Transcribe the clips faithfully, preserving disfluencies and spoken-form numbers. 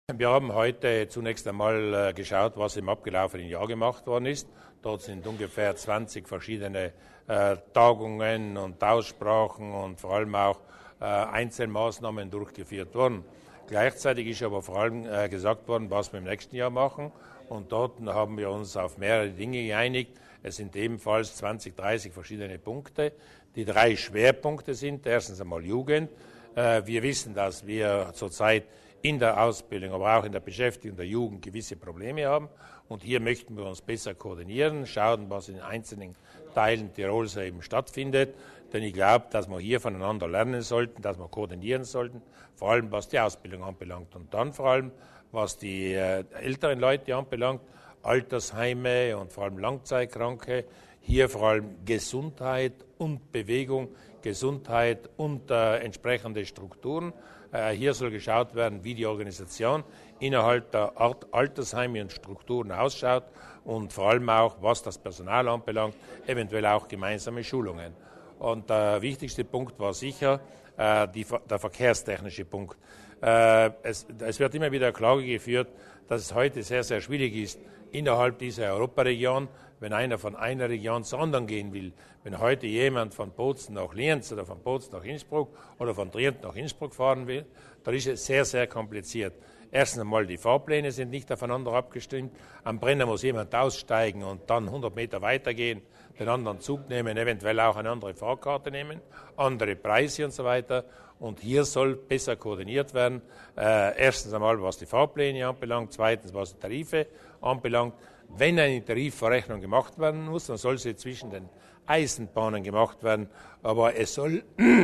Wir haben heute zunächst einmal geschaut, was im abgelaufenen Jahr gemacht worden ist. Dort sind ungefähr zwanzig verschiedene äh, Tagungen und Aussprachen und vor allem auch äh, Einzelmaßnahmen durchgeführt worden. Gleichzeitig ist aber vor allem äh, gesagt worden, was wir im nächsten Jahr machen. Und dort haben wir uns auf mehrere Dinge geeinigt. Es sind ebenfalls zwanzig, dreißig verschiedene Punkte. Die drei Schwerpunkte sind erstens einmal Jugend. Äh, wir wissen, dass wir zurzeit in der Ausbildung, aber auch in der Beschäftigung der Jugend gewisse Probleme haben. Und hier möchten wir uns besser koordinieren, schauen, was in einzelnen Teilen Tirols eben stattfindet. Denn ich glaube, dass wir hier voneinander lernen sollten, dass wir koordinieren sollten, vor allem was die Ausbildung anbelangt. Und dann vor allem, was die äh, älteren Leute anbelangt, Altersheime und vor allem Langzeitkranke, hier vor allem Gesundheit und Bewegung, Gesundheit und äh, entsprechende Strukturen. Äh, hier soll geschaut werden, wie die Organisation innerhalb der Art Altersheime und Strukturen ausschaut und vor allem auch, was das Personal anbelangt, eventuell auch gemeinsame Schulungen. Und der wichtigste Punkt war sicher äh, die, der verkehrstechnische Punkt. Äh, es, es wird immer wieder Klage geführt, dass es heute sehr, sehr schwierig ist, innerhalb dieser Europaregion, wenn einer von einer Region zur anderen gehen will. Wenn heute jemand von Bozen nach Lienz oder von Bozen nach Innsbruck oder von Trient nach Innsbruck fahren will, dann ist es sehr, sehr kompliziert. Erstens einmal, die Fahrpläne sind nicht aufeinander abgestimmt. Am Brenner muss jemand aussteigen und dann hundert Meter weitergehen, den anderen Zug nehmen, eventuell auch eine andere Fahrkarte nehmen, andere Preise und so weiter. Und hier soll besser koordiniert werden. Äh, erstens einmal, was die Fahrpläne anbelangt, zweitens, was die Tarife anbelangt. Wenn eine Tarifverrechnung gemacht werden muss, dann soll sie zwischen den Eisenbahnen gemacht werden. Aber es soll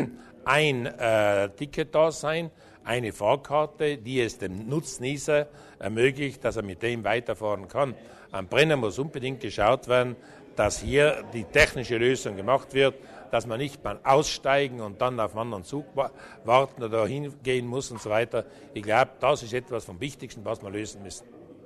ein äh, Ticket da sein, eine Fahrkarte, die es dem Nutznießer ermöglicht, dass er mit dem weiterfahren kann. Am Brenner muss unbedingt geschaut werden, dass hier die technische Lösung gemacht wird, dass man nicht beim Aussteigen und dann auf einen anderen Zug warten oder hingehen muss und so weiter. Ich glaube, das ist etwas vom Wichtigsten, was wir lösen müssen.